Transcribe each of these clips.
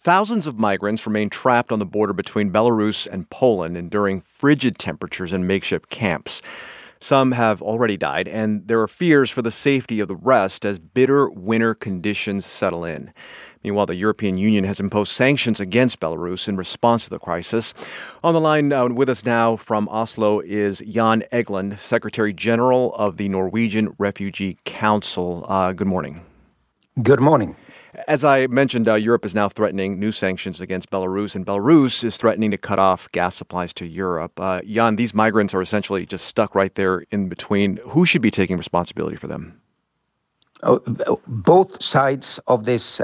Thousands of migrants remain trapped on the border between Belarus and Poland, enduring frigid temperatures in makeshift camps. Some have already died, and there are fears for the safety of the rest as bitter winter conditions settle in. Meanwhile, the European Union has imposed sanctions against Belarus in response to the crisis. On the line with us now from Oslo is Jan Egeland, Secretary General of the Norwegian Refugee Council. Good morning. Good morning. As I mentioned, Europe is now threatening new sanctions against Belarus, and Belarus is threatening to cut off gas supplies to Europe. Jan, these migrants are essentially just stuck right there in between. Who should be taking responsibility for them? Both sides of this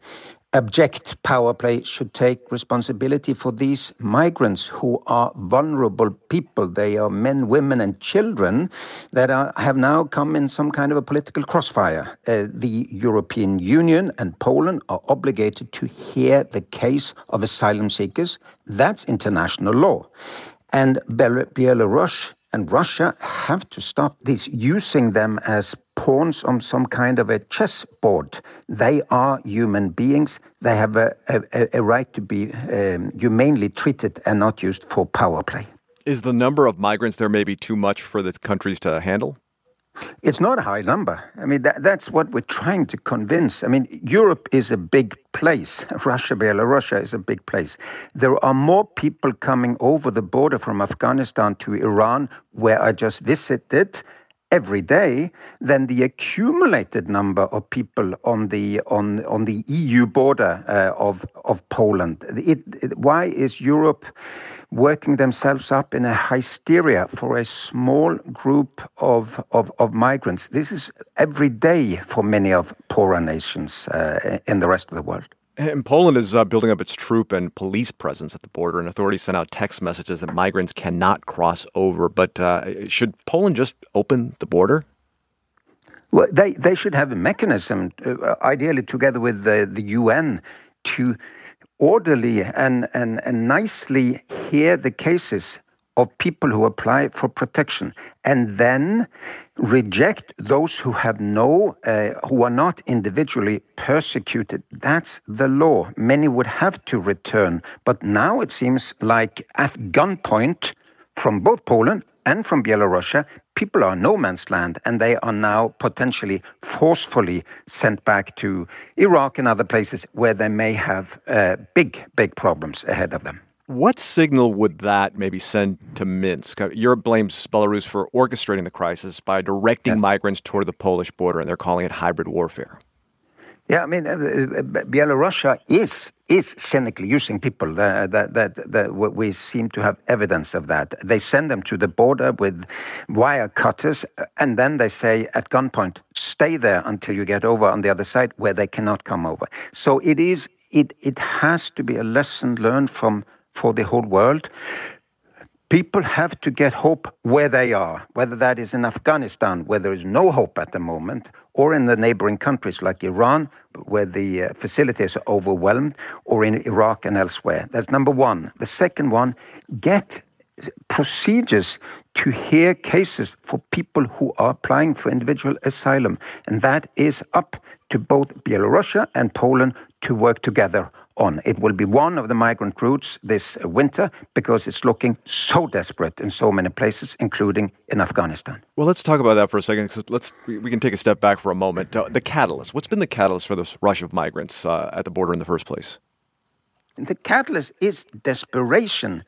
abject power play should take responsibility for these migrants who are vulnerable people. They are men, women, and children that have now come in some kind of a political crossfire. The European Union and Poland are obligated to hear the case of asylum seekers. That's international law. And Belarus and Russia have to stop this, using them as pawns on some kind of a chessboard. They are human beings. They have a right to be humanely treated and not used for power play. Is the number of migrants there maybe too much for the countries to handle? It's not a high number. I mean, that's what we're trying to convince. I mean, Europe is a big place. Russia, Belarus is a big place. There are more people coming over the border from Afghanistan to Iran, where I just visited, every day than the accumulated number of people on the EU border of Poland. Why is Europe working themselves up in a hysteria for a small group of migrants? This is every day for many of poorer nations in the rest of the world. And Poland is building up its troop and police presence at the border, and authorities sent out text messages that migrants cannot cross over. But should Poland just open the border? Well, they should have a mechanism, ideally together with the UN, to orderly and nicely hear the cases of people who apply for protection, and then reject those who are not individually persecuted. That's the law. Many would have to return, but now it seems like at gunpoint from both Poland and from Belarus, people are no man's land, and they are now potentially forcefully sent back to Iraq and other places where they may have big problems ahead of them. What signal would that maybe send to Minsk? Europe blames Belarus for orchestrating the crisis by directing migrants toward the Polish border, and they're calling it hybrid warfare. Yeah, I mean, Belarus is cynically using people. That we seem to have evidence of that. They send them to the border with wire cutters, and then they say at gunpoint, stay there until you get over on the other side where they cannot come over. So it has to be a lesson learned for the whole world. People have to get hope where they are, whether that is in Afghanistan, where there is no hope at the moment, or in the neighboring countries like Iran, where the facilities are overwhelmed, or in Iraq and elsewhere. That's number one. The second one, get procedures to hear cases for people who are applying for individual asylum. And that is up to both Belarus and Poland to work together on. It will be one of the migrant routes this winter because it's looking so desperate in so many places, including in Afghanistan. Well, let's talk about that for a second. We can take a step back for a moment. The catalyst. What's been the catalyst for this rush of migrants at the border in the first place? The catalyst is desperation.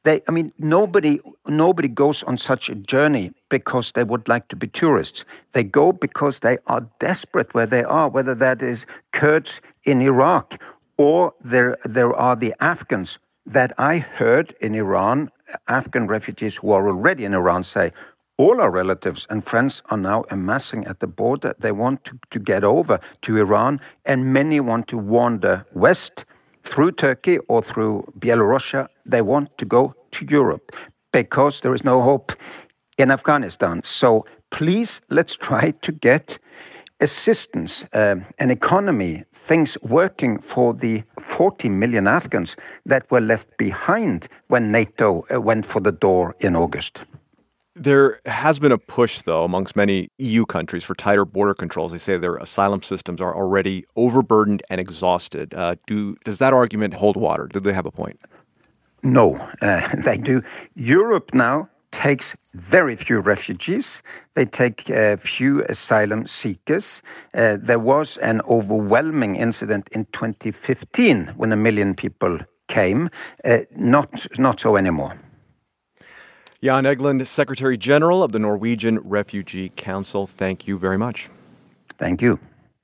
Nobody goes on such a journey because they would like to be tourists. They go because they are desperate where they are, whether that is Kurds in Iraq or there are the Afghans that I heard in Iran, Afghan refugees who are already in Iran say, all our relatives and friends are now amassing at the border. They want to get over to Iran, and many want to wander west through Turkey or through Belarus. They want to go to Europe because there is no hope in Afghanistan. So please, let's try to get assistance, an economy, things working for the 40 million Afghans that were left behind when NATO went for the door in August. There has been a push, though, amongst many EU countries for tighter border controls. They say their asylum systems are already overburdened and exhausted. Does that argument hold water? Do they have a point? No, they do. Europe now takes very few refugees. They take few asylum seekers. There was an overwhelming incident in 2015 when 1 million people came. Not so anymore. Jan Egeland, Secretary General of the Norwegian Refugee Council, thank you very much. Thank you.